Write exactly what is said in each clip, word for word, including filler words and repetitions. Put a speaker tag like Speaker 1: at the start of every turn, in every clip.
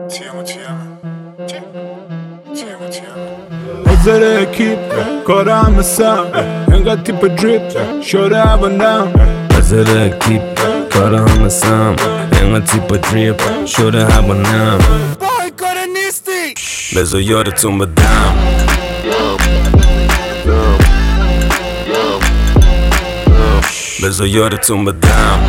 Speaker 1: حاضر اکیپ کارم مثم انقدر تیپ دریپ شده هوانم
Speaker 2: حاضر اکیپ کارم مثم انقدر تیپ دریپ شده هوانم
Speaker 1: بای کار نیستی
Speaker 2: بذار یادتون بدم بذار یادتون بدم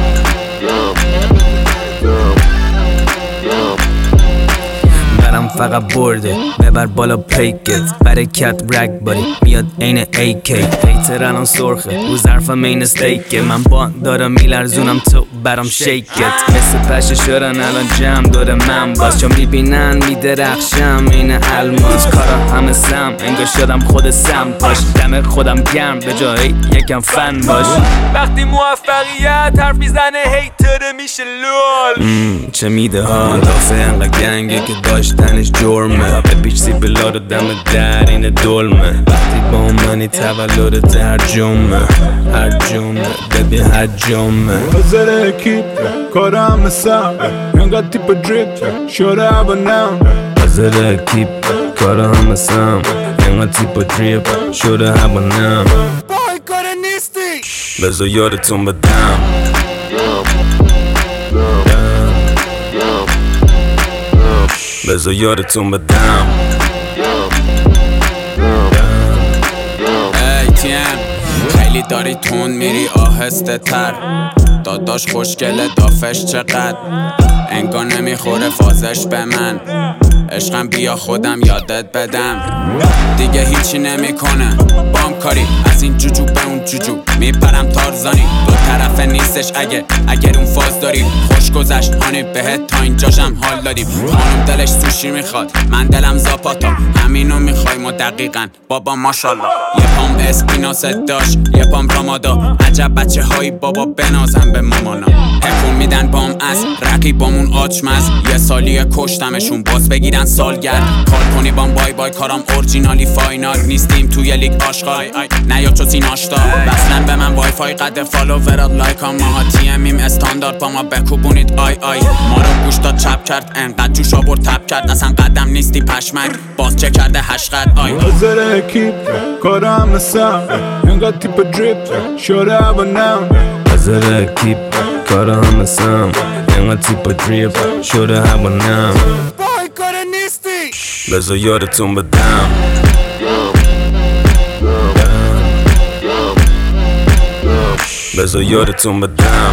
Speaker 2: برم فقط برده ببر بالا پیکت برکت رگ باری میاد این ای کی هیتر الان سرخه رو ظرفم این استیکه من با دارم میلرزونم تو برام شیکت مثل پشه شدن الان جمع داره من باز چون میبینن میدرخشم این الماس کارا همه سم انگار شدم خود سم پاش دم خودم گرم به جایی یکم فن باش
Speaker 3: وقتی موفقیت حرف میزنه هیتر میشه لول
Speaker 2: چه میده ها دافه انقدر گنگه که داشتنش جرمه بپیچ بلا رو دم در این دلمه وقتی با منی تولد هر جمعه هر جمعه ببین هر جمعه
Speaker 1: حاضر اکیپ کارم مثم انقدر تیپ دریپ شده هوانم
Speaker 2: حاضر اکیپ کارم مثم انقدر تیپ دریپ شده هوانم
Speaker 1: بای کار نیستی
Speaker 2: بذار یادتون بدم بذار یادتون بدم
Speaker 4: ای تیم خیلی داری تون میری آهسته تر داداش خوشگله دافش چقدر انگار نمیخوره فازش به من عشقم بیا خودم یادت بدم دیگه هیچی نمیکنه بام کاری از این جوجو به اون جوجو میپرم تارزانی دو طرفه نیستش اگه اگر اون فاز داری خوش گذشت هانی بهت تا اینجاشم حال دادیم خانم دلش سوشی میخواد من دلم زاپاتا همینو میخوای ما دقیقا بابا ماشالله یه پام اسپیناست داشت یه پام رامادا عجب بچه هایی بابا بنازم به مامانا حکوم میدن بام از رقیبامون آچمز یه سالی کشتمشون باز بگیرن سالگرد کار کنی بام بای بای کارم اورجینالی فاینال نیستیم توی لیگ آشغال نیا چو سین آشتا بسلن به من وای فای قد فالوورات لایک ها ماها تی ام ایم استاندارد با ما بکوبونید آی آی ما رو گوش داد چپ کرد انقدر جوش آورد تپ کرد اصلا قدم نیستی پشمک باز چه کرده هشقد آی
Speaker 1: حاضر اکیپ کارم مثم انقدر تیپ دریپ شده هوانم
Speaker 2: حاضر اکیپ کارم مثم انقدر تیپ دریپ شده هوانم
Speaker 1: بای کار نیستی
Speaker 2: بذار یادتون بدم بذار یادتون بدم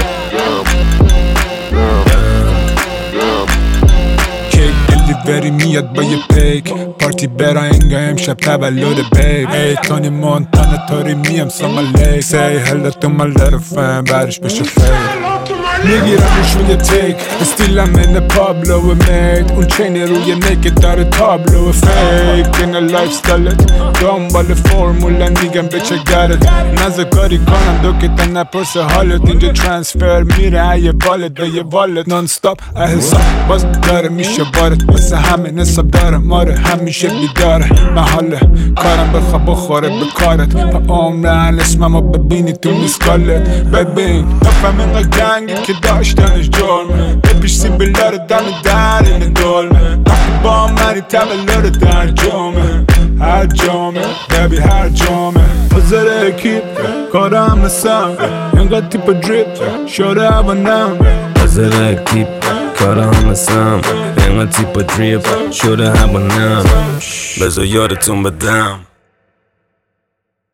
Speaker 1: کیک دلیوری میاد با یه پیک پارتی برا انگا امشب تولد بیب ای تونی مونتانا تاری میم سامالی سی هلا تو my little fan بعدش بشه فیل میگیرمش روی تیک استیلم این پابلو مید اون چین روی نکت داره تابلو فیک این لایف ستایلت دنبال فرمولا میگم به چه گرد نزد کاری کنم دو که تا نپرس حالت اینجا ترانسفر میره یه والت به یه والت نان ستاپ احساب باز داره میشه بارت واسه همین حساب داره ماره همیشه بیداره محاله کارم بخواه بخوره به کارت با عمرن اسممو ببینی تو میسکالت ببین نفهم اینقا گنگی که داشتنش جرمه بپیش سیبیلا رو دم در این دلمه وقتی با منی تولد در جامعه هر جامعه ببی هر جامعه حاضر اکیپ کارم مثم انقدر تیپ دریپ شده هوانم
Speaker 2: حاضر اکیپ کارم مثم انقدر تیپ دریپ شده هوانم بذار یادتون بدم